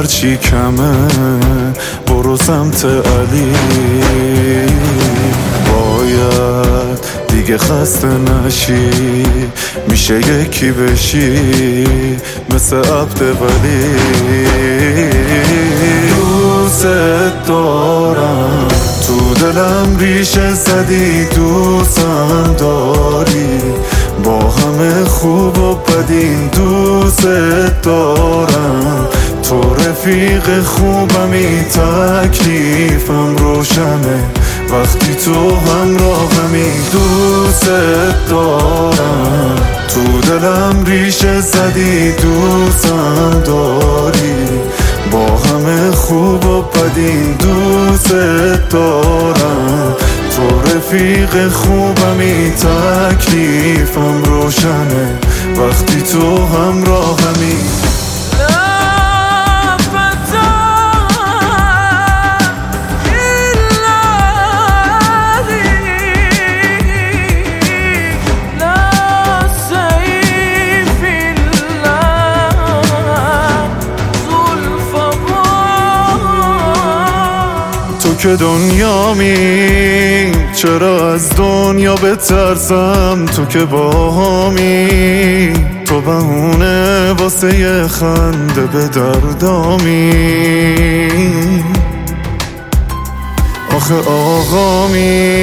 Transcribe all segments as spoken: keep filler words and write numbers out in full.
هرچی کمه برو سمت علی. باید دیگه خسته نشی، میشه یکی بشی مثل عبد ولی. دوست دارم تو دلم ریشه زدی، دوستم داری با همه خوب و بدین. دوست دارم تو رفیق خوبمی، تکلیفم روشنه وقتی تو همراهمی. دوست دارم تو دلم ریشه زدی، دوستم داری با همه خوب و بدین. دوست دارم تو رفیق خوبمی، تکلیفم روشنه وقتی تو همراهمی. تو که دنیامی، چرا از دنیا بترسم؟ تو که باهامی، تو بهونه واسه یه خنده به دردامی. آخه آقامی،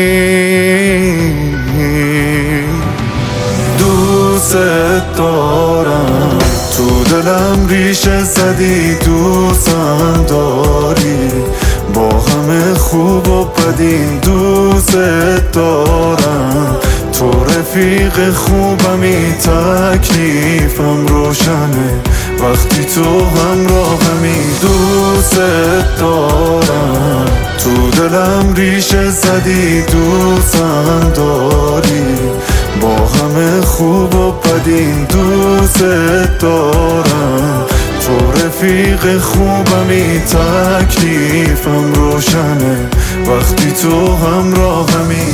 دوست دارم تو دلم ریشه زدی، دوستم داری با همه خوب و بدین. دوست دارم تو رفیق خوبمی، تکلیفم روشنه وقتی تو همراهمی. دوست دارم تو دلم ریشه زدی، دوستم داری با همه خوب و بدین. دوست دارم تو رفیق خوبمی، تکلیفم روشنه وقتی تو همراهمی.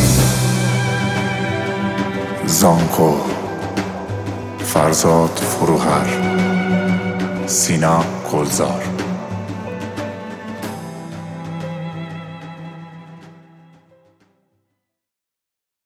زانکو، فرزاد فروهر، سینا گلزار.